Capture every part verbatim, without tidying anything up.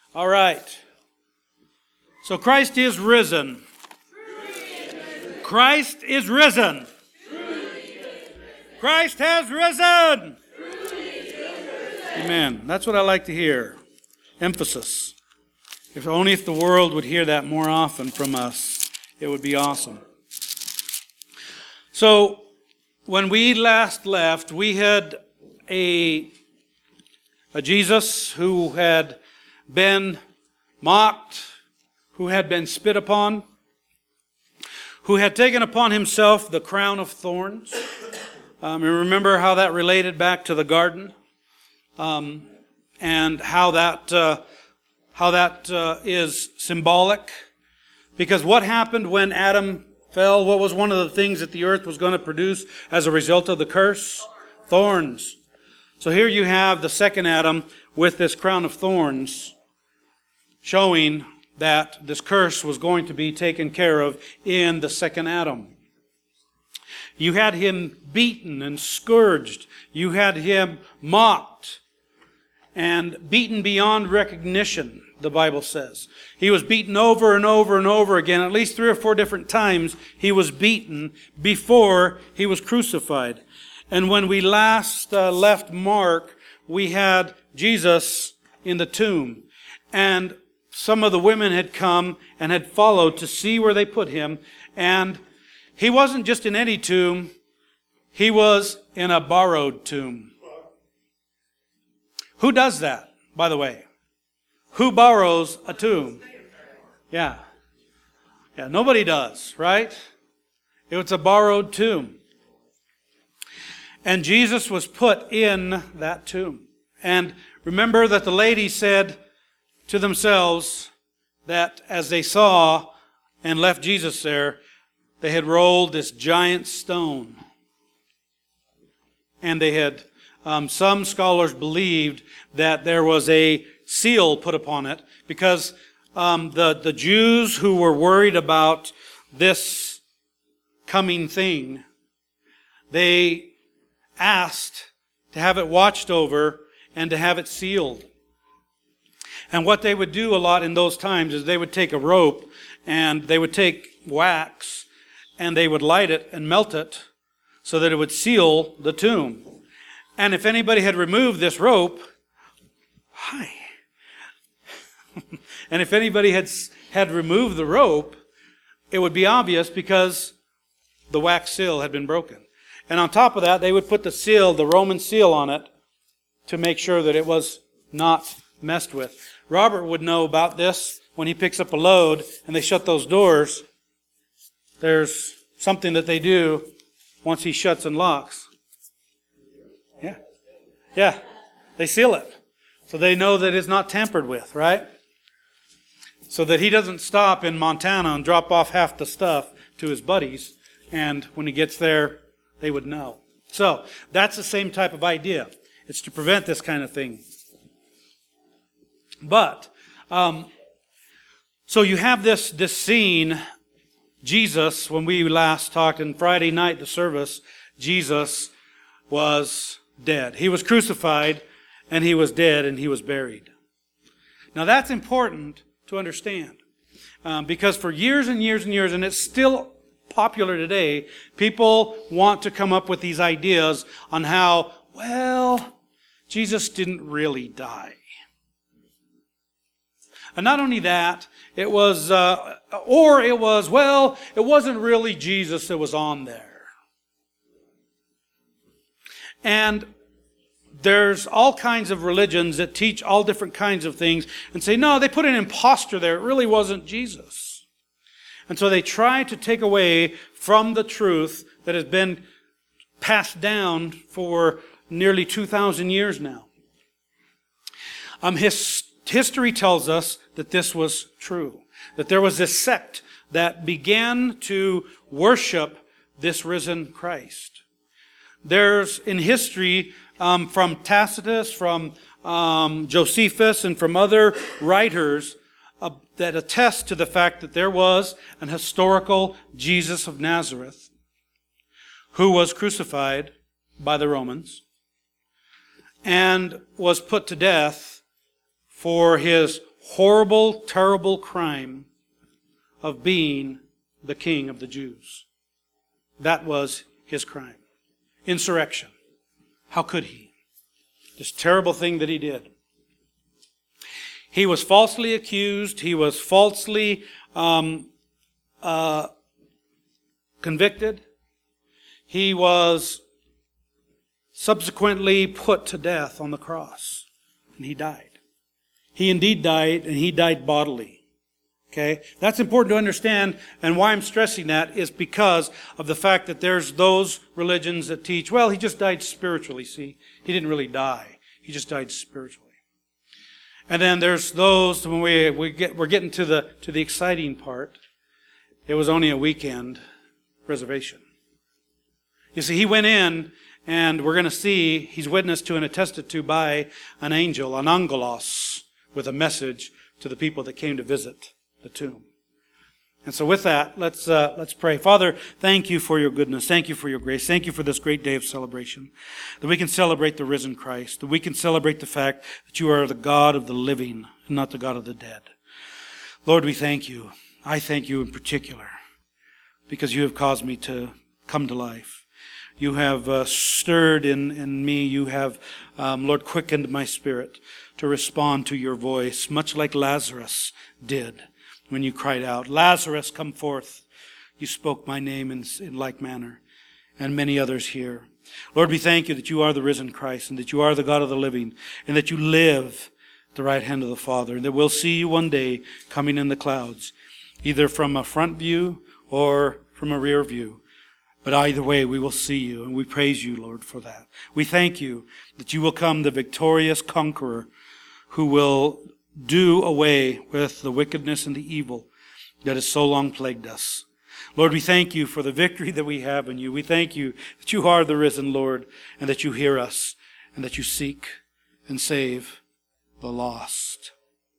All right. So Christ is risen. Christ is risen. Christ has risen. Amen. That's what I like to hear. Emphasis. If only if the world would hear that more often from us, it would be awesome. So, when we last left, we had a, a Jesus who had been mocked, who had been spit upon, who had taken upon himself the crown of thorns. Um, you remember how that related back to the garden, um, and how that uh, how that uh, is symbolic. Because what happened when Adam fell? What was one of the things that the earth was going to produce as a result of the curse? Thorns. So here you have the second Adam with this crown of thorns, showing that this curse was going to be taken care of in the second Adam. You had him beaten and scourged. You had him mocked and beaten beyond recognition, the Bible says. He was beaten over and over and over again. At least three or four different times he was beaten before he was crucified. And when we last uh, left Mark, we had Jesus in the tomb. And some of the women had come and had followed to see where they put him. And he wasn't just in any tomb. He was in a borrowed tomb. Who does that, by the way? Who borrows a tomb? Yeah. Yeah, nobody does, right? It was a borrowed tomb. And Jesus was put in that tomb. And remember that the ladies said to themselves that as they saw and left Jesus there, they had rolled this giant stone. And they had, um, some scholars believed that there was a seal put upon it because um, the, the Jews who were worried about this coming thing, they asked to have it watched over and to have it sealed. And what they would do a lot in those times is they would take a rope and they would take wax and they would light it and melt it so that it would seal the tomb. And if anybody had removed this rope, hi. And if anybody had had removed the rope, it would be obvious because the wax seal had been broken. And on top of that, they would put the seal, the Roman seal on it to make sure that it was not messed with. Robert would know about this when he picks up a load and they shut those doors. There's something that they do once he shuts and locks. Yeah. Yeah. They seal it. So they know that it's not tampered with, right? So that he doesn't stop in Montana and drop off half the stuff to his buddies. And when he gets there, they would know. So that's the same type of idea. It's to prevent this kind of thing. But, um, so you have this, this scene, Jesus, when we last talked in Friday night, the service, Jesus was dead. He was crucified, and he was dead, and he was buried. Now that's important to understand. Um, because for years and years and years, and it's still popular today, people want to come up with these ideas on how, well, Jesus didn't really die. And not only that, it was, uh, or it was, well, it wasn't really Jesus that was on there. And there's all kinds of religions that teach all different kinds of things and say, no, they put an imposter there. It really wasn't Jesus. And so they try to take away from the truth that has been passed down for nearly two thousand years now. Um, his, history tells us that this was true. That there was this sect that began to worship this risen Christ. There's in history, um, from Tacitus, from um, Josephus, and from other writers uh, that attest to the fact that there was an historical Jesus of Nazareth who was crucified by the Romans and was put to death for his horrible, terrible crime of being the king of the Jews. That was his crime. Insurrection. How could he? This terrible thing that he did. He was falsely accused. He was falsely um, uh, convicted. He was subsequently put to death on the cross. And he died. He indeed died, and he died bodily. Okay? That's important to understand, and why I'm stressing that is because of the fact that there's those religions that teach, well, he just died spiritually, see? He didn't really die. He just died spiritually. And then there's those, when we, we get, we're getting to the, to the exciting part, it was only a weekend reservation. You see, he went in, and we're going to see he's witnessed to and attested to by an angel, an angelos, with a message to the people that came to visit the tomb. And so with that, let's uh, let's pray. Father, thank you for your goodness. Thank you for your grace. Thank you for this great day of celebration. That we can celebrate the risen Christ. That we can celebrate the fact that you are the God of the living and not the God of the dead. Lord, we thank you. I thank you in particular because you have caused me to come to life. You have uh, stirred in, in me. You have, um, Lord, quickened my spirit to respond to your voice, much like Lazarus did when you cried out, Lazarus, come forth. You spoke my name in, in like manner, and many others here. Lord, we thank you that you are the risen Christ, and that you are the God of the living, and that you live at the right hand of the Father, and that we'll see you one day coming in the clouds, either from a front view or from a rear view. But either way, we will see you, and we praise you, Lord, for that. We thank you that you will come the victorious conqueror who will do away with the wickedness and the evil that has so long plagued us. Lord, we thank you for the victory that we have in you. We thank you that you are the risen Lord, and that you hear us, and that you seek and save the lost.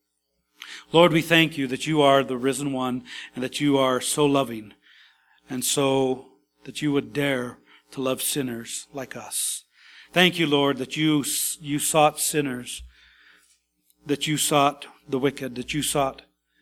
Lord, we thank you that you are the risen one, and that you are so loving, and so that you would dare to love sinners like us. Thank you, Lord, that you, you sought sinners, that you sought the wicked, that you sought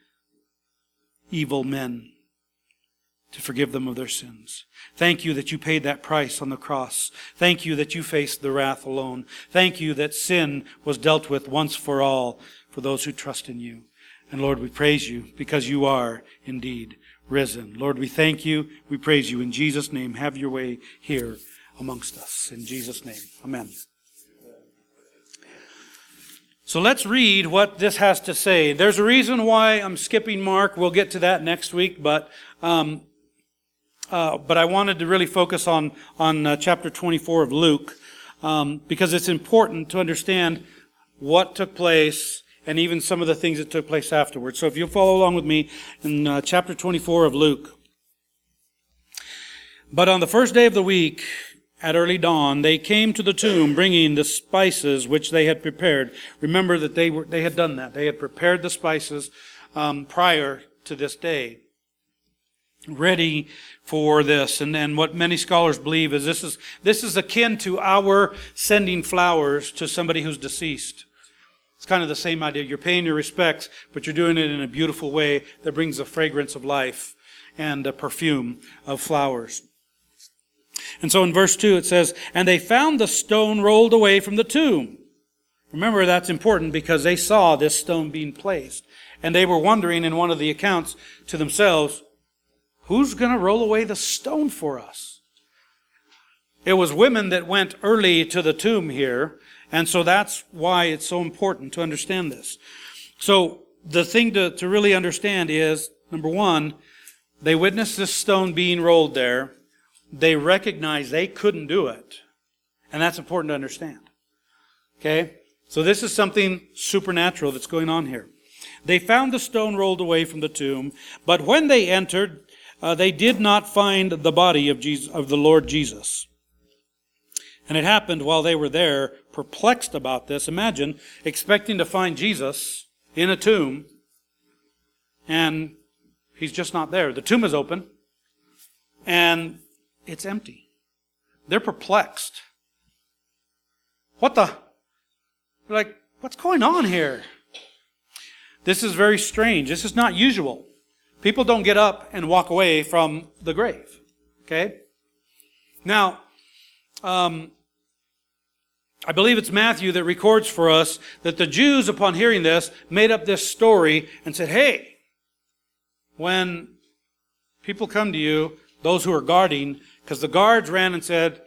evil men to forgive them of their sins. Thank you that you paid that price on the cross. Thank you that you faced the wrath alone. Thank you that sin was dealt with once for all for those who trust in you. And Lord, we praise you because you are indeed risen. Lord, we thank you. We praise you. In Jesus' name, have your way here amongst us. In Jesus' name, amen. So let's read what this has to say. There's a reason why I'm skipping Mark. We'll get to that next week, but um, uh, but I wanted to really focus on on uh, chapter twenty-four of Luke um, because it's important to understand what took place and even some of the things that took place afterwards. So if you'll follow along with me in uh, chapter twenty-four of Luke. But on the first day of the week, at early dawn, they came to the tomb bringing the spices which they had prepared. Remember that they were they had done that. They had prepared the spices um, prior to this day, ready for this. And then what many scholars believe is this is this is akin to our sending flowers to somebody who's deceased. It's kind of the same idea. You're paying your respects, but you're doing it in a beautiful way that brings the fragrance of life and the perfume of flowers. And so in verse two it says, and they found the stone rolled away from the tomb. Remember, that's important because they saw this stone being placed. And they were wondering in one of the accounts to themselves, who's going to roll away the stone for us? It was women that went early to the tomb here. And so that's why it's so important to understand this. So the thing to, to really understand is, number one, they witnessed this stone being rolled there. They recognized they couldn't do it. And that's important to understand. Okay? So this is something supernatural that's going on here. They found the stone rolled away from the tomb, but when they entered, uh, they did not find the body of Jesus, of the Lord Jesus. And it happened while they were there, perplexed about this. Imagine expecting to find Jesus in a tomb, and he's just not there. The tomb is open, and it's empty. They're perplexed. What the? They're like, what's going on here? This is very strange. This is not usual. People don't get up and walk away from the grave. Okay? Now, um, I believe it's Matthew that records for us that the Jews, upon hearing this, made up this story and said, hey, when people come to you, those who are guarding, because the guards ran and said,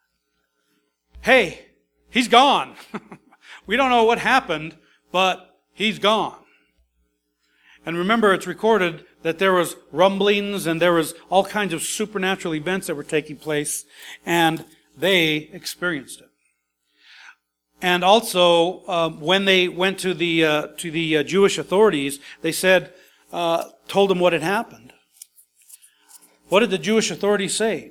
hey, he's gone. We don't know what happened, but he's gone. And remember, it's recorded that there was rumblings and there was all kinds of supernatural events that were taking place, and they experienced it. And also, uh, when they went to the uh, to the uh, Jewish authorities, they said, uh, told them what had happened. What did the Jewish authorities say?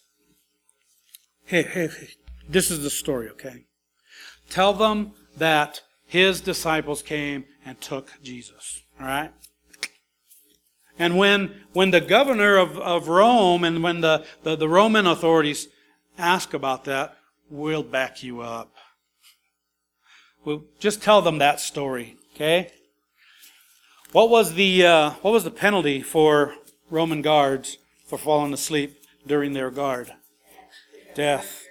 Hey, hey, hey, this is the story, okay? Tell them that his disciples came and took Jesus, all right? And when when the governor of, of Rome and when the, the, the Roman authorities ask about that, we'll back you up. We'll just tell them that story, okay? What was the uh, what was the penalty for Roman guards for falling asleep during their guard? Death.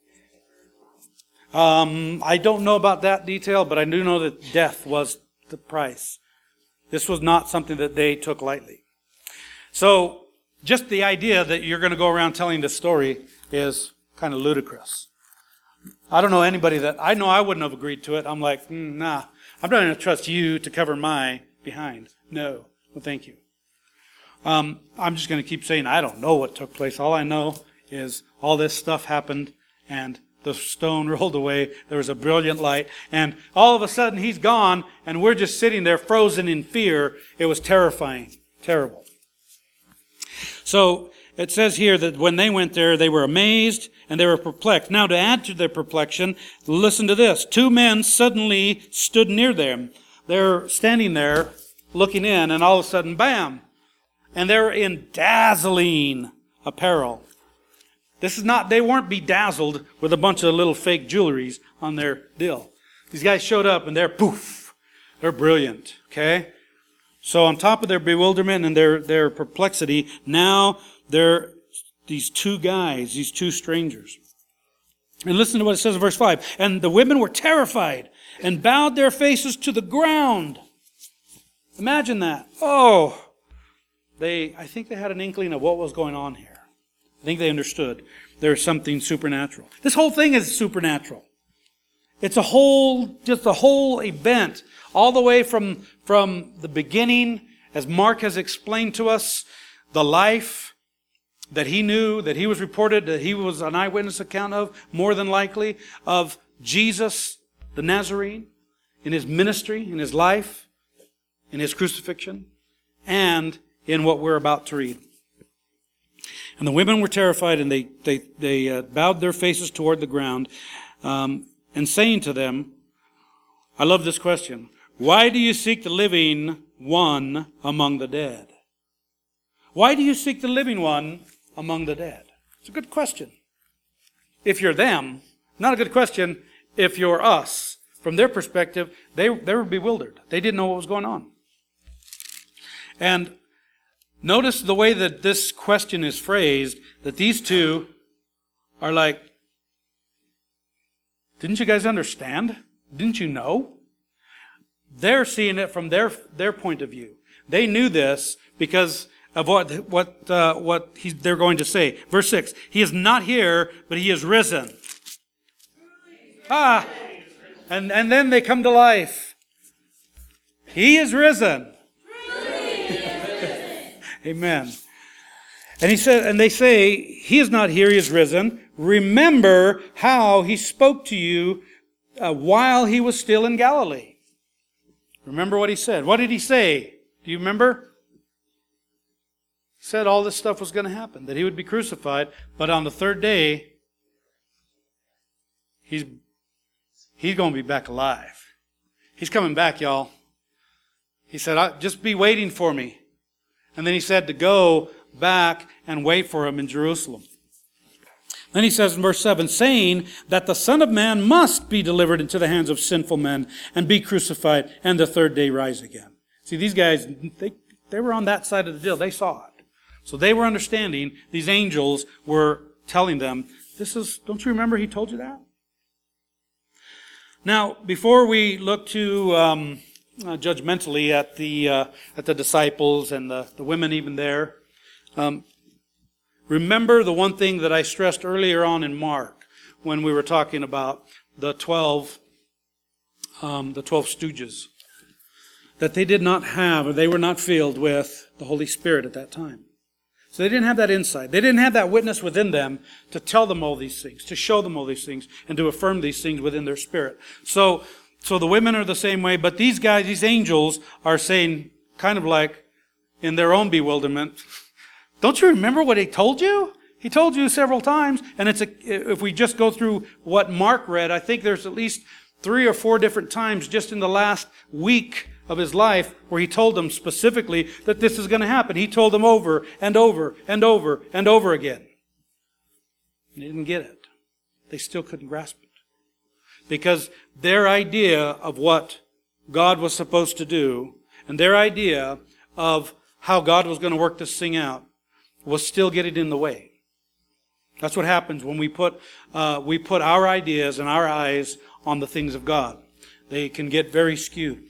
Um, I don't know about that detail, but I do know that death was the price. This was not something that they took lightly. So, just the idea that you're going to go around telling this story is kind of ludicrous. I don't know anybody that, I know I wouldn't have agreed to it. I'm like, mm, nah, I'm not going to trust you to cover my behind. No, well, thank you. Um, I'm just going to keep saying I don't know what took place. All I know is all this stuff happened and the stone rolled away. There was a brilliant light. And all of a sudden he's gone and we're just sitting there frozen in fear. It was terrifying. Terrible. So it says here that when they went there, they were amazed and they were perplexed. Now to add to their perplexion, listen to this. Two men suddenly stood near them. They're standing there looking in and all of a sudden, bam! And they're in dazzling apparel. This is not, they weren't bedazzled with a bunch of little fake jewelries on their deal. These guys showed up and they're poof. They're brilliant, okay? So on top of their bewilderment and their, their perplexity, now they're these two guys, these two strangers. And listen to what it says in verse five. And the women were terrified and bowed their faces to the ground. Imagine that. Oh, they, I think they had an inkling of what was going on here. I think they understood there's something supernatural. This whole thing is supernatural. It's a whole, just a whole event, all the way from, from the beginning, as Mark has explained to us, the life that he knew, that he was reported, that he was an eyewitness account of, more than likely, of Jesus, the Nazarene, in his ministry, in his life, in his crucifixion, and in what we're about to read. And the women were terrified, and they they they uh, bowed their faces toward the ground, um, and saying to them, I love this question, why do you seek the living one among the dead? Why do you seek the living one among the dead? It's a good question. If you're them, not a good question if you're us. From their perspective, they, they were bewildered. They didn't know what was going on. And notice the way that this question is phrased, that these two are like, didn't you guys understand? Didn't you know? They're seeing it from their their point of view. They knew this because of what what uh, what he, they're going to say. Verse six, he is not here, but he is risen. Ah, and, and then they come to life. He is risen. Amen. And he said, and they say, he is not here, he is risen. Remember how he spoke to you uh, while he was still in Galilee. Remember what he said. What did he say? Do you remember? He said all this stuff was going to happen, that he would be crucified, but on the third day, he's, he's going to be back alive. He's coming back, y'all. He said, just be waiting for me. And then he said to go back and wait for him in Jerusalem. Then he says in verse seven, saying that the Son of Man must be delivered into the hands of sinful men and be crucified and the third day rise again. See, these guys, they, they were on that side of the deal. They saw it. So they were understanding. These angels were telling them, this is, don't you remember he told you that? Now, before we look to um, uh, judgmentally at the uh, at the disciples and the, the women even there, um, remember the one thing that I stressed earlier on in Mark when we were talking about the twelve, um, the twelve stooges, that they did not have, or they were not filled with the Holy Spirit at that time. So they didn't have that insight. They didn't have that witness within them to tell them all these things, to show them all these things, and to affirm these things within their spirit. So, so the women are the same way, but these guys, these angels, are saying, kind of like, in their own bewilderment, don't you remember what he told you? He told you several times, and it's a, if we just go through what Mark read, I think there's at least three or four different times just in the last week of his life where he told them specifically that this is going to happen. He told them over and over and over and over again. And they didn't get it. They still couldn't grasp it. Because their idea of what God was supposed to do and their idea of how God was going to work this thing out was still getting in the way. That's what happens when we put uh, we put our ideas and our eyes on the things of God. They can get very skewed.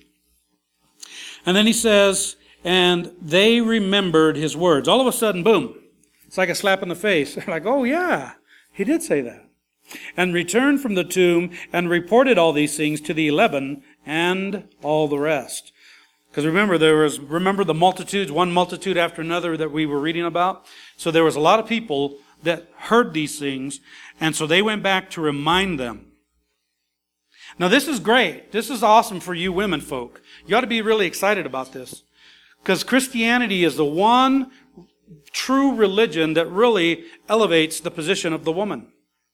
And then he says, and they remembered his words. All of a sudden, boom. It's like a slap in the face. They're like, oh yeah, he did say that. And returned from the tomb and reported all these things to the eleven and all the rest. Because remember, there was, remember the multitudes, one multitude after another that we were reading about? So there was a lot of people that heard these things, and so they went back to remind them. Now this is great. This is awesome for you women folk. You ought to be really excited about this. Because Christianity is the one true religion that really elevates the position of the woman.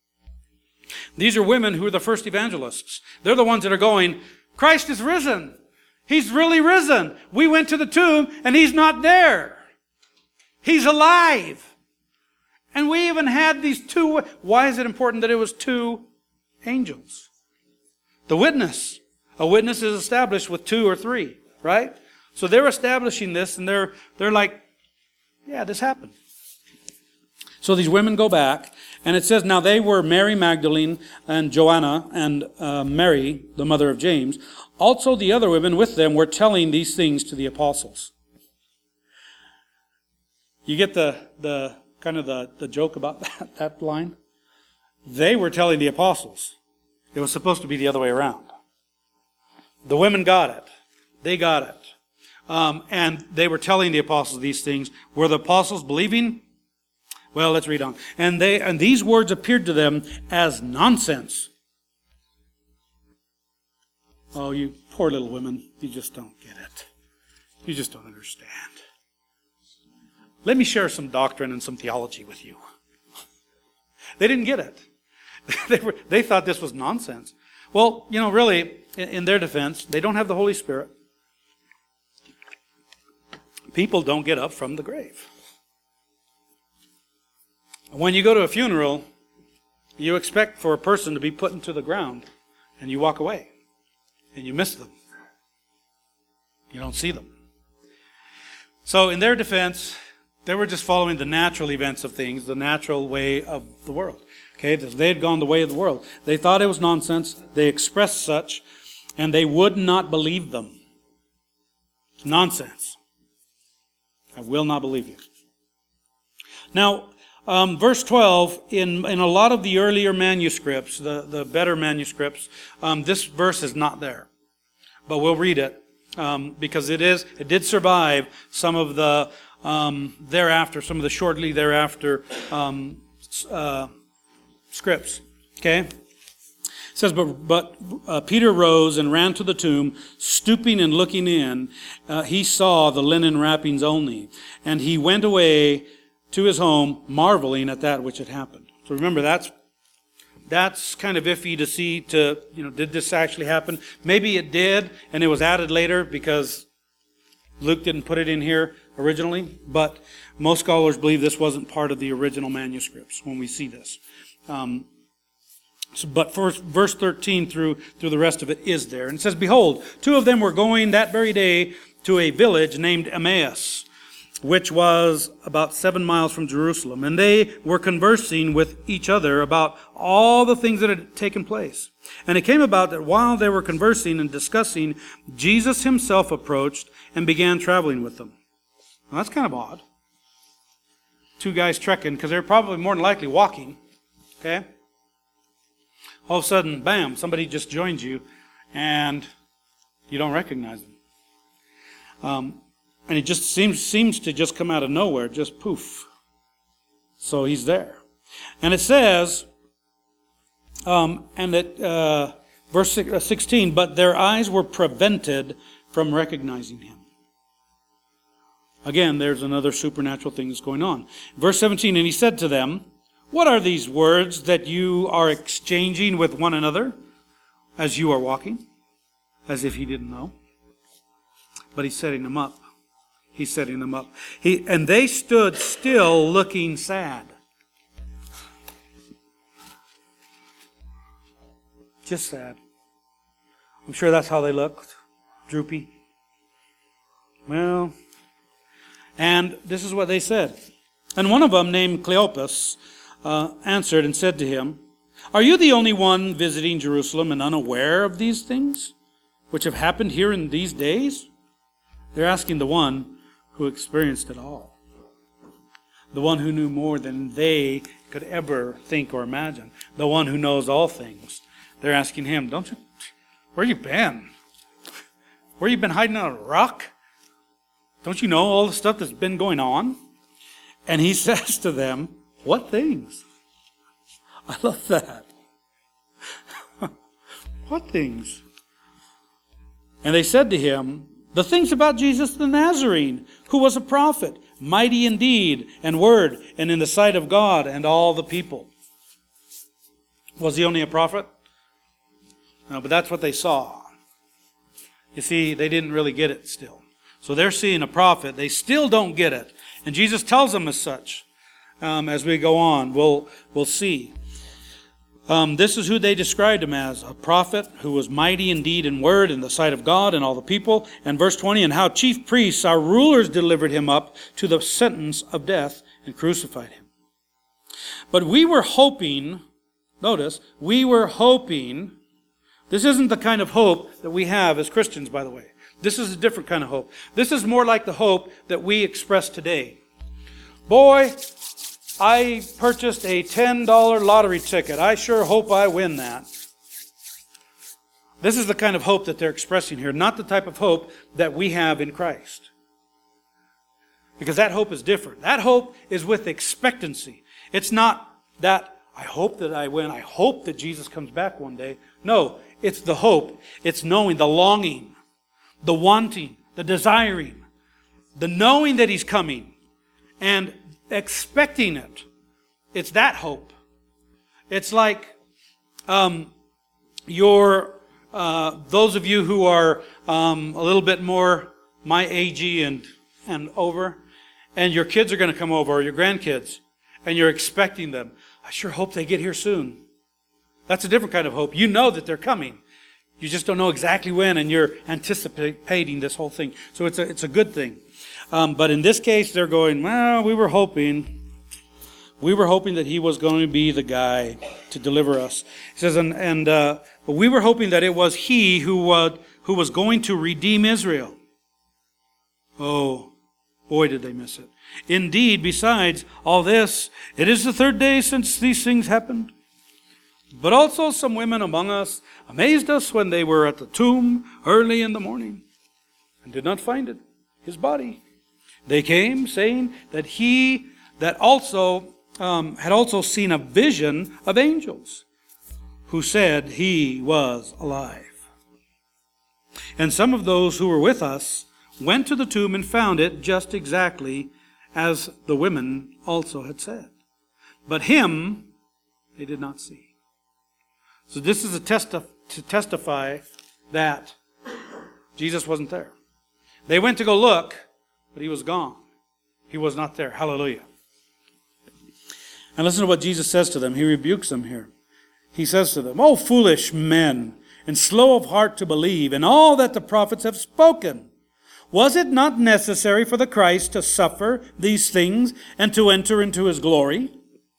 These are women who are the first evangelists. They're the ones that are going, Christ is risen. He's really risen. We went to the tomb and he's not there. He's alive. And we even had these two. Why is it important that it was two angels? The witness. A witness is established with two or three, right? So they're establishing this and they're they're like, yeah, this happened. So these women go back, and it says, now they were Mary Magdalene and Joanna and uh, Mary, the mother of James. Also the other women with them were telling these things to the apostles. You get the the kind of the, the joke about that, that line? They were telling the apostles. It was supposed to be the other way around. The women got it. They got it. Um, and they were telling the apostles these things. Were the apostles believing? Well, let's read on. And they and these words appeared to them as nonsense. Oh, you poor little women. You just don't get it. You just don't understand. Let me share some doctrine and some theology with you. They didn't get it. They were, they thought this was nonsense. Well, you know, really, in, in their defense, they don't have the Holy Spirit. People don't get up from the grave. When you go to a funeral, you expect for a person to be put into the ground, and you walk away, and you miss them. You don't see them. So in their defense, they were just following the natural events of things, the natural way of the world. Okay, they had gone the way of the world. They thought it was nonsense. They expressed such, and they would not believe them. Nonsense. I will not believe you. Now, um, verse twelve, in, in a lot of the earlier manuscripts, the, the better manuscripts, um, this verse is not there. But we'll read it, um, because it is, it did survive some of the um, thereafter, some of the shortly thereafter um, uh, scripts. Okay? It says, but, but uh, Peter rose and ran to the tomb, stooping and looking in. Uh, he saw the linen wrappings only. And he went away to his home, marveling at that which had happened. So remember, that's that's kind of iffy to see, to, you know, did this actually happen? Maybe it did, and it was added later because Luke didn't put it in here originally. But most scholars believe this wasn't part of the original manuscripts when we see this. Um, so, but first, verse thirteen through through the rest of it is there. And it says, behold, two of them were going that very day to a village named Emmaus, which was about seven miles from Jerusalem. And they were conversing with each other about all the things that had taken place. And it came about that while they were conversing and discussing, Jesus himself approached and began traveling with them. Well, that's kind of odd. Two guys trekking, because they're probably more than likely walking. Okay? All of a sudden, bam, somebody just joins you, and you don't recognize them. Um, and it just seems seems to just come out of nowhere, just poof. So he's there. And it says, um, and that uh, verse sixteen, but their eyes were prevented from recognizing him. Again, there's another supernatural thing that's going on. Verse seventeen, and he said to them, what are these words that you are exchanging with one another as you are walking? As if he didn't know. But he's setting them up. He's setting them up. He, and they stood still looking sad. Just sad. I'm sure that's how they looked. Droopy. Well, and this is what they said. And one of them, named Cleopas, uh, answered and said to him, are you the only one visiting Jerusalem and unaware of these things which have happened here in these days? They're asking the one who experienced it all. The one who knew more than they could ever think or imagine. The one who knows all things. They're asking him, don't you, where you been? Where you been hiding on a rock? Don't you know all the stuff that's been going on? And he says to them, what things? I love that. What things? And they said to him, the things about Jesus the Nazarene, who was a prophet, mighty in deed and word, and in the sight of God and all the people. Was he only a prophet? No, but that's what they saw. You see, they didn't really get it still. So they're seeing a prophet. They still don't get it. And Jesus tells them as such. Um, as we go on, we'll, we'll see. Um, this is who they described him as, a prophet who was mighty in deed and word in the sight of God and all the people. And verse twenty, and how chief priests, our rulers, delivered him up to the sentence of death and crucified him. But we were hoping, notice, we were hoping, this isn't the kind of hope that we have as Christians, by the way. This is a different kind of hope. This is more like the hope that we express today. Boy, I purchased a ten dollar lottery ticket. I sure hope I win that. This is the kind of hope that they're expressing here, not the type of hope that we have in Christ. Because that hope is different. That hope is with expectancy. It's not that I hope that I win. I hope that Jesus comes back one day. No, it's the hope. It's knowing, the longing, the wanting, the desiring, the knowing that He's coming, and expecting it. It's that hope. It's like um, your uh, those of you who are um, a little bit more my agey and and over, and your kids are going to come over, or your grandkids, and you're expecting them. I sure hope they get here soon. That's a different kind of hope. You know that they're coming. You just don't know exactly when, and you're anticipating this whole thing. So it's a it's a good thing. Um, but in this case, they're going, well, we were hoping. We were hoping that he was going to be the guy to deliver us. He says, and, and uh, but we were hoping that it was he who, uh, who was going to redeem Israel. Oh, boy, did they miss it. Indeed, besides all this, it is the third day since these things happened. But also some women among us amazed us when they were at the tomb early in the morning and did not find it, his body. They came saying that he that also um, had also seen a vision of angels who said he was alive. And some of those who were with us went to the tomb and found it just exactly as the women also had said. But him they did not see. So this is a test to testify that Jesus wasn't there. They went to go look, but he was gone. He was not there. Hallelujah. And listen to what Jesus says to them. He rebukes them here. He says to them, "O foolish men, and slow of heart to believe in all that the prophets have spoken. Was it not necessary for the Christ to suffer these things and to enter into his glory?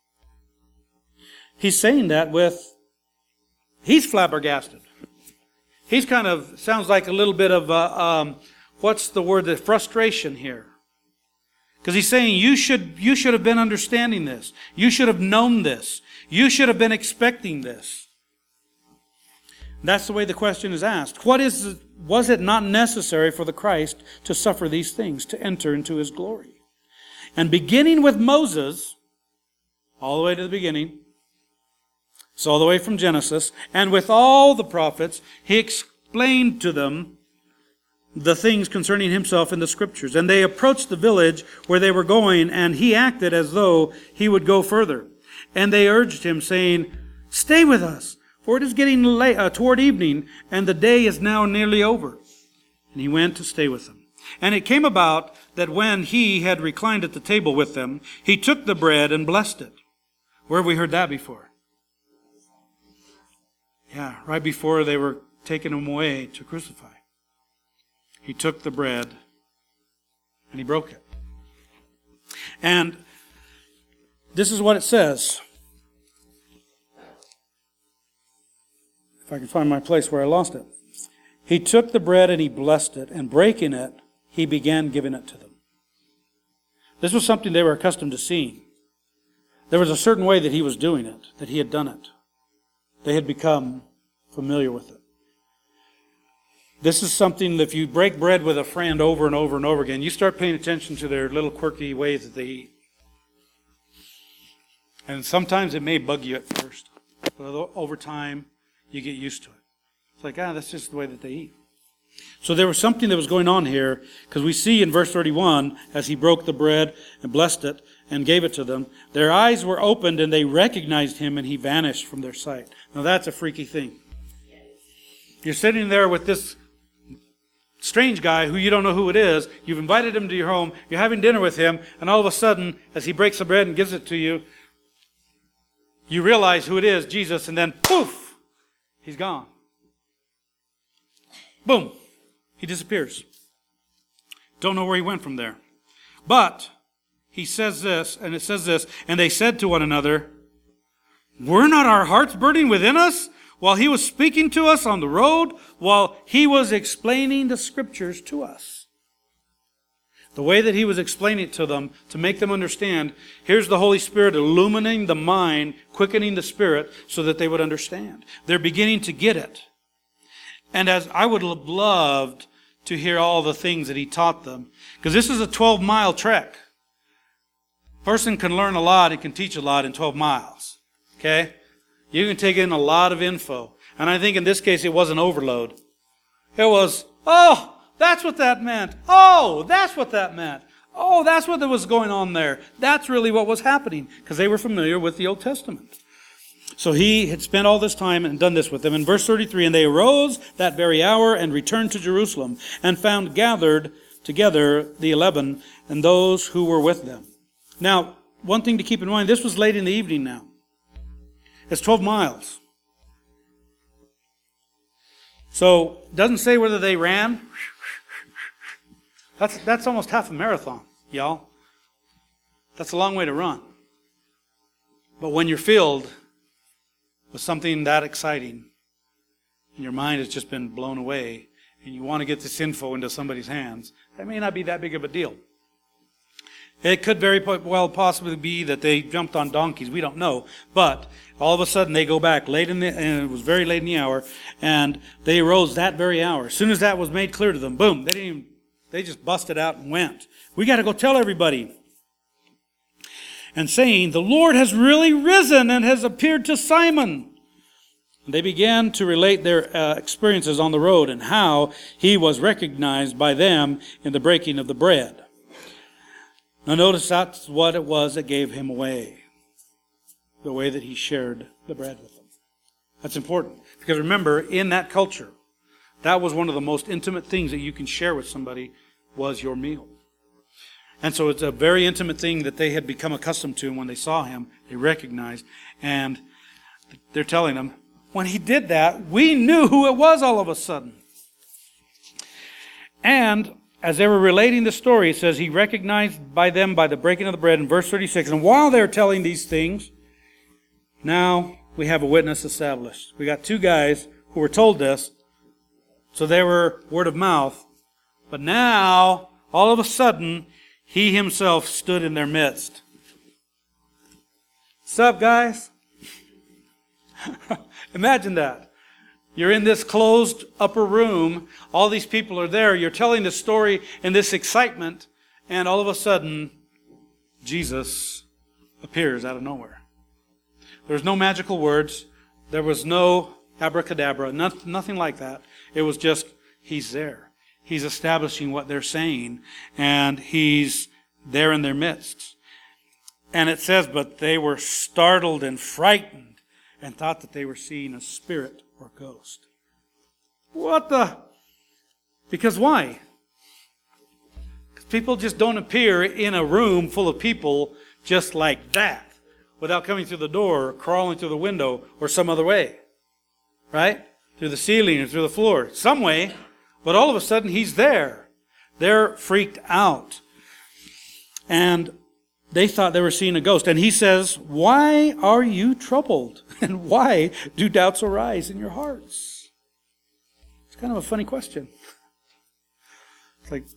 He's saying that with, he's flabbergasted. He's kind of, sounds like a little bit of, uh, um, what's the word, the frustration here. Because he's saying you should, you should have been understanding this. You should have known this. You should have been expecting this. That's the way the question is asked. What is, was it not necessary for the Christ to suffer these things, to enter into his glory? And beginning with Moses, all the way to the beginning, so all the way from Genesis, and with all the prophets, he explained to them the things concerning himself in the Scriptures. And they approached the village where they were going, and he acted as though he would go further. And they urged him, saying, "Stay with us, for it is getting late, uh, toward evening, and the day is now nearly over." And he went to stay with them. And it came about that when he had reclined at the table with them, he took the bread and blessed it. Where have we heard that before? Yeah, right before they were taking him away to crucify. He took the bread and he broke it. And this is what it says. If I can find my place where I lost it. He took the bread and he blessed it, and breaking it, he began giving it to them. This was something they were accustomed to seeing. There was a certain way that he was doing it, that he had done it. They had become familiar with it. This is something that if you break bread with a friend over and over and over again, you start paying attention to their little quirky ways that they eat. And sometimes it may bug you at first, but over time, you get used to it. It's like, ah, that's just the way that they eat. So there was something that was going on here, because we see in verse thirty-one, as he broke the bread and blessed it and gave it to them, their eyes were opened and they recognized him, and he vanished from their sight. Now that's a freaky thing. You're sitting there with this strange guy who you don't know who it is. You've invited him to your home. You're having dinner with him, and all of a sudden, as he breaks the bread and gives it to you, you realize who it is, Jesus, and then poof, he's gone. Boom, he disappears. Don't know where he went from there. But he says this, and it says this, and they said to one another, "Were not our hearts burning within us while he was speaking to us on the road, while he was explaining the Scriptures to us?" The way that he was explaining it to them, to make them understand, here's the Holy Spirit illuminating the mind, quickening the spirit, so that they would understand. They're beginning to get it. And as I would have loved to hear all the things that he taught them, because this is a twelve-mile trek. A person can learn a lot and can teach a lot in twelve miles. Okay? You can take in a lot of info. And I think in this case it wasn't overload. It was, oh, that's what that meant. Oh, that's what that meant. Oh, that's what was going on there. That's really what was happening, because they were familiar with the Old Testament. So he had spent all this time and done this with them. In verse thirty-three, and they arose that very hour and returned to Jerusalem, and found gathered together the eleven and those who were with them. Now, one thing to keep in mind, this was late in the evening now. It's twelve miles. So, it doesn't say whether they ran. That's, that's almost half a marathon, y'all. That's a long way to run. But when you're filled with something that exciting, and your mind has just been blown away, and you want to get this info into somebody's hands, that may not be that big of a deal. It could very well possibly be that they jumped on donkeys. We don't know. But all of a sudden they go back late in the, and it was very late in the hour, and they arose that very hour. As soon as that was made clear to them, boom, they didn't even, they just busted out and went. We got to go tell everybody. And saying, "The Lord has really risen and has appeared to Simon." And they began to relate their uh, experiences on the road and how he was recognized by them in the breaking of the bread. Now notice that's what it was that gave him away. The way that he shared the bread with them. That's important. Because remember, in that culture, that was one of the most intimate things that you can share with somebody, was your meal. And so it's a very intimate thing that they had become accustomed to, and when they saw him, they recognized. And they're telling him, when he did that, we knew who it was all of a sudden. And as they were relating the story, it says, he recognized by them by the breaking of the bread in verse thirty-six. And while they're telling these things, now we have a witness established. We got two guys who were told this, so they were word of mouth. But now, all of a sudden, he himself stood in their midst. What's up, guys? Imagine that. You're in this closed upper room. All these people are there. You're telling the story in this excitement. And all of a sudden, Jesus appears out of nowhere. There's no magical words. There was no abracadabra. Not, nothing like that. It was just, he's there. He's establishing what they're saying. And he's there in their midst. And it says, but they were startled and frightened and thought that they were seeing a spirit or ghost. What the? Because why? Because people just don't appear in a room full of people just like that without coming through the door or crawling through the window or some other way. Right? Through the ceiling or through the floor. Some way. But all of a sudden he's there. They're freaked out. And they thought they were seeing a ghost. And he says, why are you troubled? And why do doubts arise in your hearts? It's kind of a funny question. It's like,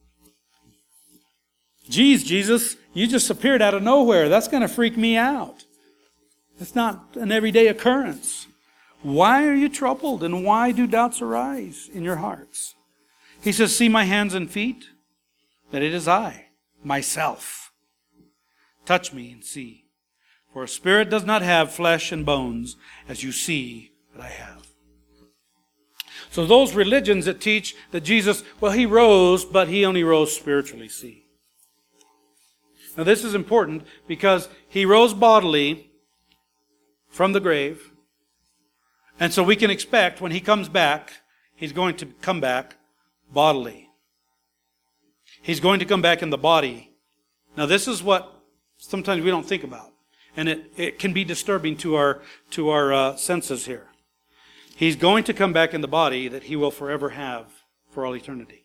geez, Jesus, you just appeared out of nowhere. That's going to freak me out. It's not an everyday occurrence. Why are you troubled? And why do doubts arise in your hearts? He says, see my hands and feet, that it is I, myself. Touch me and see. For a spirit does not have flesh and bones, as you see that I have. So those religions that teach that Jesus, well, he rose, but he only rose spiritually, see. Now this is important because he rose bodily from the grave. And so we can expect when he comes back, he's going to come back bodily. He's going to come back in the body. Now this is what sometimes we don't think about. And it, it can be disturbing to our, to our uh, senses here. He's going to come back in the body that he will forever have for all eternity.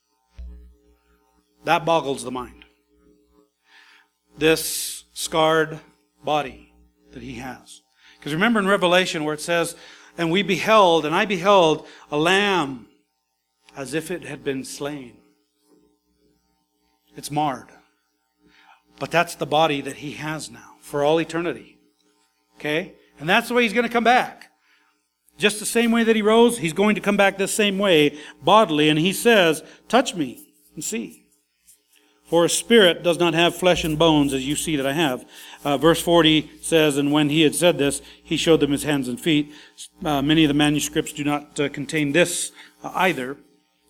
That boggles the mind. This scarred body that he has. Because remember in Revelation where it says, and we beheld, and I beheld a lamb as if it had been slain. It's marred. But that's the body that he has now for all eternity. Okay? And that's the way he's going to come back. Just the same way that he rose, he's going to come back this same way bodily. And he says, touch me and see. For a spirit does not have flesh and bones as you see that I have. Uh, verse forty says, and when he had said this, he showed them his hands and feet. Uh, many of the manuscripts do not uh, contain this uh, either.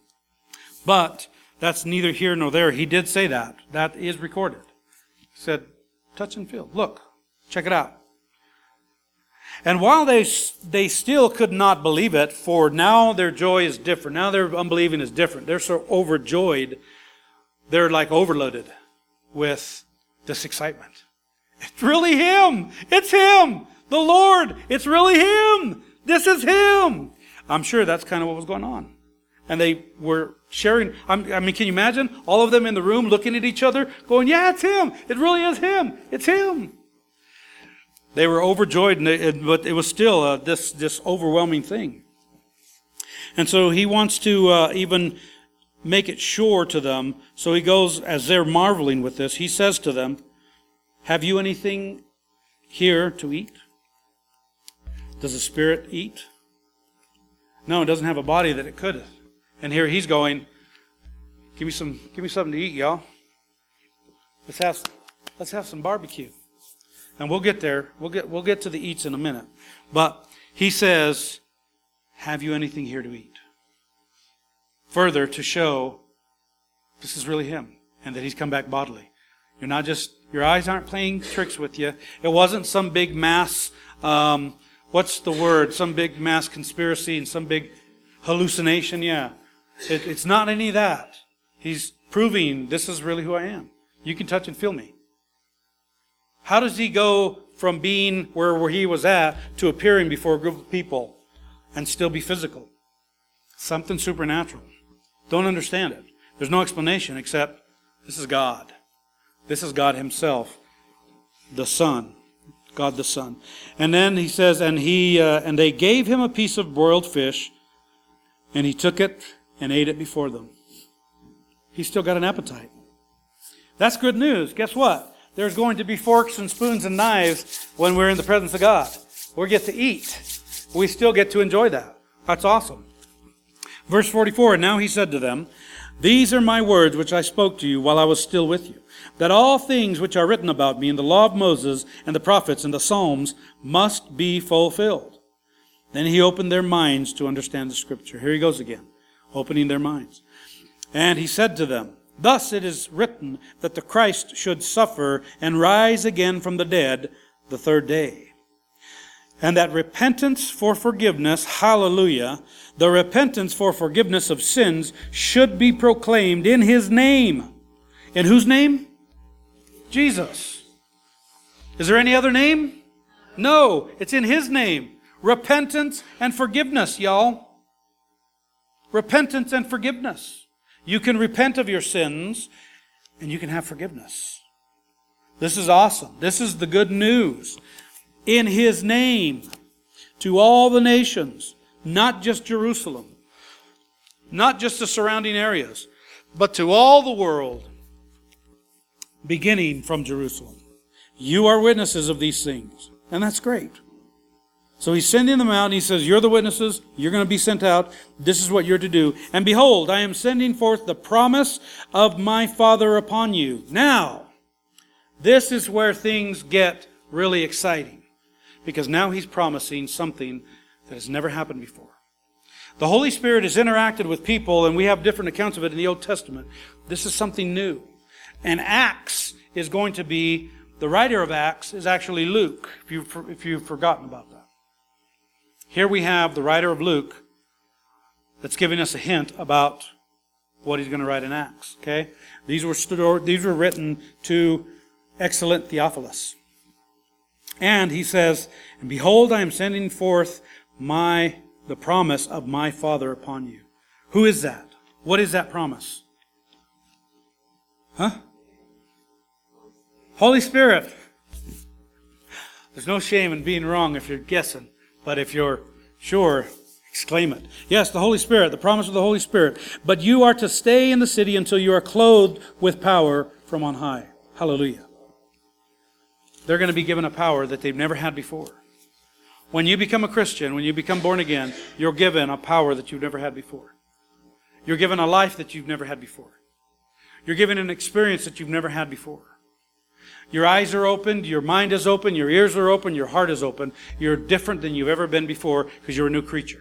But that's neither here nor there. He did say that. That is recorded. He said, touch and feel. Look, check it out. And while they they still could not believe it, for now their joy is different. Now their unbelieving is different. They're so overjoyed. They're like overloaded with this excitement. It's really him. It's him. The Lord. It's really him. This is him. I'm sure that's kind of what was going on. And they were sharing. I mean, can you imagine all of them in the room looking at each other going, yeah, it's him. It really is him. It's him. They were overjoyed, and it, but it was still uh, this, this overwhelming thing. And so he wants to uh, even make it sure to them. So he goes, as they're marveling with this, he says to them, have you anything here to eat? Does the spirit eat? No, it doesn't have a body that it could. And here he's going, give me some, give me something to eat, y'all. Let's have, let's have some barbecue. And we'll get there. We'll get, we'll get to the eats in a minute. But he says, have you anything here to eat? Further to show this is really him and that he's come back bodily. You're not just, your eyes aren't playing tricks with you. It wasn't some big mass, um, what's the word? Some big mass conspiracy and some big hallucination. Yeah. It, it's not any of that. He's proving this is really who I am. You can touch and feel me. How does he go from being where, where he was at to appearing before a group of people and still be physical? Something supernatural. Don't understand it. There's no explanation except this is God. This is God himself, the Son. God the Son. And then he says, and he uh, and they gave him a piece of broiled fish, and he took it and ate it before them. He's still got an appetite. That's good news. Guess what? There's going to be forks and spoons and knives when we're in the presence of God. We get to eat. We still get to enjoy that. That's awesome. Verse forty-four, and now he said to them, these are my words which I spoke to you while I was still with you, that all things which are written about me in the law of Moses and the prophets and the Psalms must be fulfilled. Then he opened their minds to understand the Scripture. Here he goes again, opening their minds. And he said to them, thus it is written that the Christ should suffer and rise again from the dead the third day. And that repentance for forgiveness, hallelujah, the repentance for forgiveness of sins should be proclaimed in his name. In whose name? Jesus. Is there any other name? No, it's in his name. Repentance and forgiveness, y'all. Repentance and forgiveness. You can repent of your sins and you can have forgiveness. This is awesome. This is the good news. In his name, to all the nations, not just Jerusalem, not just the surrounding areas, but to all the world, beginning from Jerusalem. You are witnesses of these things. And that's great. So he's sending them out, and he says, you're the witnesses, you're going to be sent out, this is what you're to do. And behold, I am sending forth the promise of my Father upon you. Now, this is where things get really exciting. Because now he's promising something that has never happened before. The Holy Spirit has interacted with people, and we have different accounts of it in the Old Testament. This is something new. And Acts is going to be, the writer of Acts is actually Luke, if you've, if you've forgotten about that. Here we have the writer of Luke that's giving us a hint about what he's going to write in Acts. Okay? These were, stored, these were written to excellent Theophilus. And he says, and behold, I am sending forth my the promise of my Father upon you. Who is that? What is that promise? Huh? Holy Spirit. There's no shame in being wrong if you're guessing. But if you're sure, exclaim it. Yes, the Holy Spirit, the promise of the Holy Spirit. But you are to stay in the city until you are clothed with power from on high. Hallelujah. They're going to be given a power that they've never had before. When you become a Christian, when you become born again, you're given a power that you've never had before. You're given a life that you've never had before. You're given an experience that you've never had before. Your eyes are opened, your mind is open, your ears are open, your heart is open. You're different than you've ever been before because you're a new creature.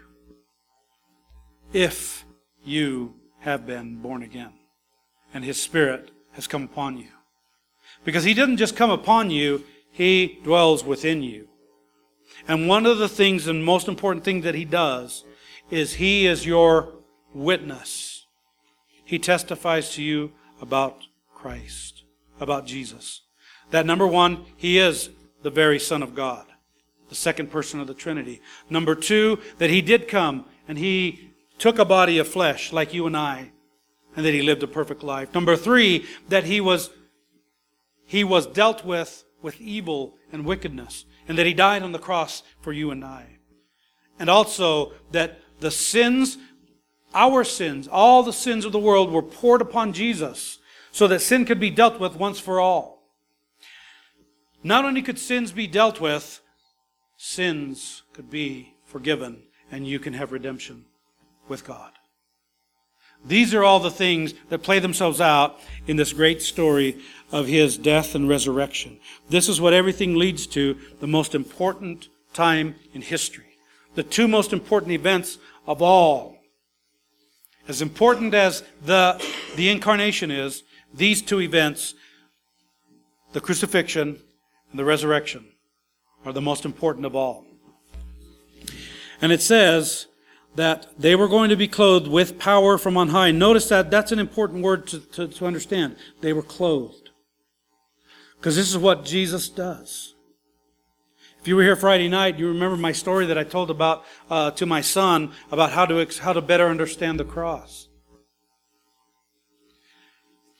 If you have been born again and his Spirit has come upon you. Because he didn't just come upon you, he dwells within you. And one of the things, and most important thing that he does, is he is your witness. He testifies to you about Christ, about Jesus. That number one, he is the very Son of God, the second person of the Trinity. Number two, that he did come and he took a body of flesh like you and I, and that he lived a perfect life. Number three, that he was he was dealt with with evil and wickedness, and that he died on the cross for you and I. And also that the sins, our sins, all the sins of the world were poured upon Jesus so that sin could be dealt with once for all. Not only could sins be dealt with, sins could be forgiven, and you can have redemption with God. These are all the things that play themselves out in this great story of his death and resurrection. This is what everything leads to, the most important time in history. The two most important events of all. As important as the, the incarnation is, these two events, the crucifixion and the resurrection, are the most important of all. And it says that they were going to be clothed with power from on high. Notice that that's an important word to, to, to understand. They were clothed. Because this is what Jesus does. If you were here Friday night, you remember my story that I told about uh, to my son about how to how to better understand the cross.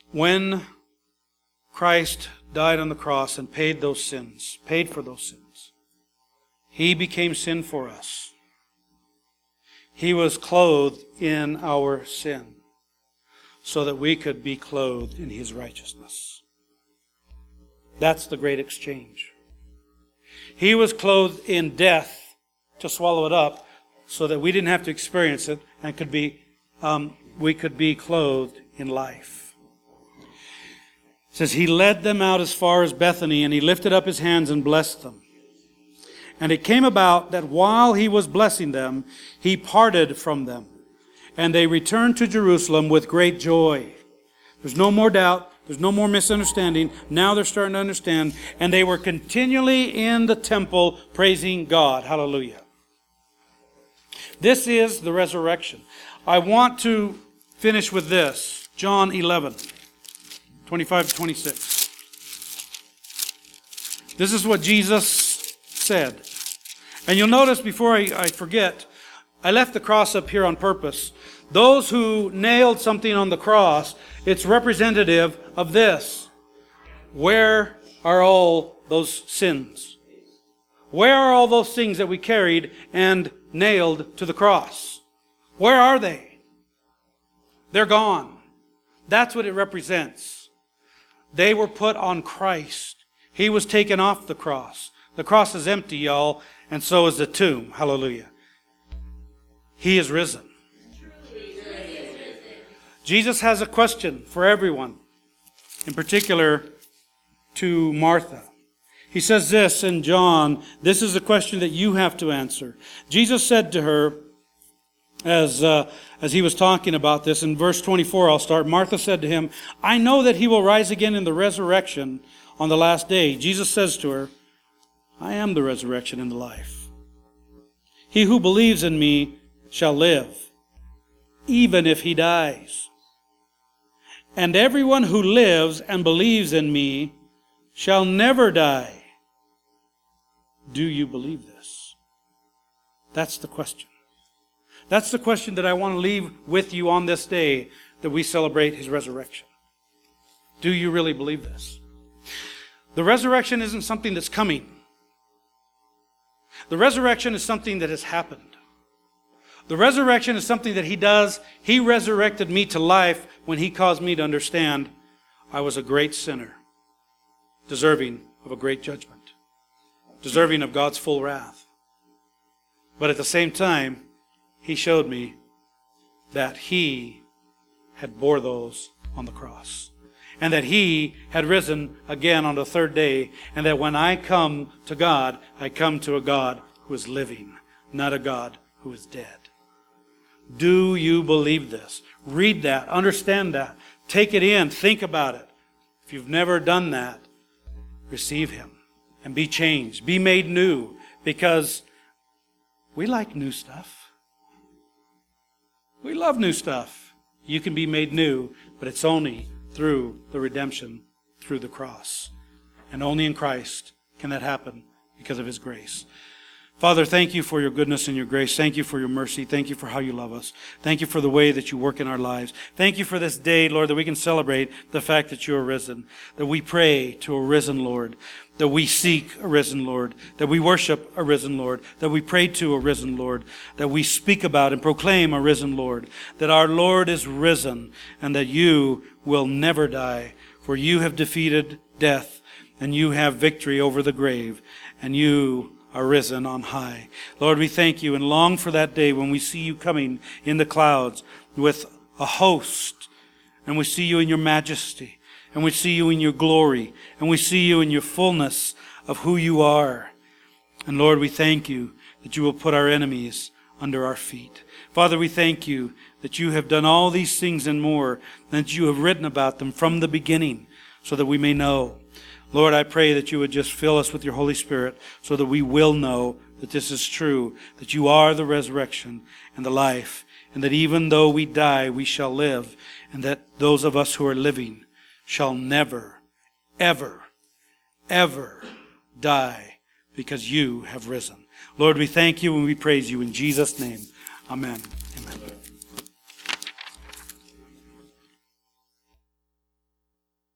when Christ died on the cross and paid those sins, paid for those sins, He became sin for us. He was clothed in our sin so that we could be clothed in His righteousness. That's the great exchange. He was clothed in death to swallow it up so that we didn't have to experience it and could be, um, we could be clothed in life. It says, He led them out as far as Bethany, and He lifted up His hands and blessed them. And it came about that while He was blessing them, He parted from them. And they returned to Jerusalem with great joy. There's no more doubt. There's no more misunderstanding. Now they're starting to understand. And they were continually in the temple praising God. Hallelujah. This is the resurrection. I want to finish with this. John eleven. twenty-five to twenty-six. This is what Jesus said. And you'll notice before I, I forget, I left the cross up here on purpose. Those who nailed something on the cross, it's representative of this. Where are all those sins? Where are all those things that we carried and nailed to the cross? Where are they? They're gone. That's what it represents. They were put on Christ. He was taken off the cross. The cross is empty, y'all, and so is the tomb. Hallelujah. He is risen. Jesus has a question for everyone, in particular to Martha. He says this in John, this is a question that you have to answer. Jesus said to her, as uh, as he was talking about this, in verse twenty-four, I'll start. Martha said to him, I know that He will rise again in the resurrection on the last day. Jesus says to her, I am the resurrection and the life. He who believes in me shall live, even if he dies. And everyone who lives and believes in me shall never die. Do you believe this? That's the question. That's the question that I want to leave with you on this day that we celebrate His resurrection. Do you really believe this? The resurrection isn't something that's coming. The resurrection is something that has happened. The resurrection is something that He does. He resurrected me to life when He caused me to understand I was a great sinner, deserving of a great judgment, deserving of God's full wrath. But at the same time, He showed me that He had bore those on the cross, and that He had risen again on the third day, and that when I come to God, I come to a God who is living, not a God who is dead. Do you believe this? Read that, understand that, take it in, think about it. If you've never done that, receive Him and be changed, be made new, because we like new stuff. We love new stuff. You can be made new, but it's only through the redemption, through the cross. And only in Christ can that happen because of His grace. Father, thank You for Your goodness and Your grace. Thank You for Your mercy. Thank You for how You love us. Thank You for the way that You work in our lives. Thank You for this day, Lord, that we can celebrate the fact that You are risen, that we pray to a risen Lord, that we seek a risen Lord, that we worship a risen Lord, that we pray to a risen Lord, that we speak about and proclaim a risen Lord, that our Lord is risen, and that You will never die, for You have defeated death, and You have victory over the grave, and You are risen on high. Lord, we thank You and long for that day when we see You coming in the clouds with a host, and we see You in Your majesty, and we see You in Your glory, and we see You in Your fullness of who You are. And Lord, we thank You that You will put our enemies under our feet. Father, we thank You that You have done all these things and more, and that You have written about them from the beginning so that we may know. Lord, I pray that You would just fill us with Your Holy Spirit so that we will know that this is true, that You are the resurrection and the life, and that even though we die, we shall live, and that those of us who are living shall never, ever, ever die because You have risen. Lord, we thank You and we praise You in Jesus' name. Amen. Amen.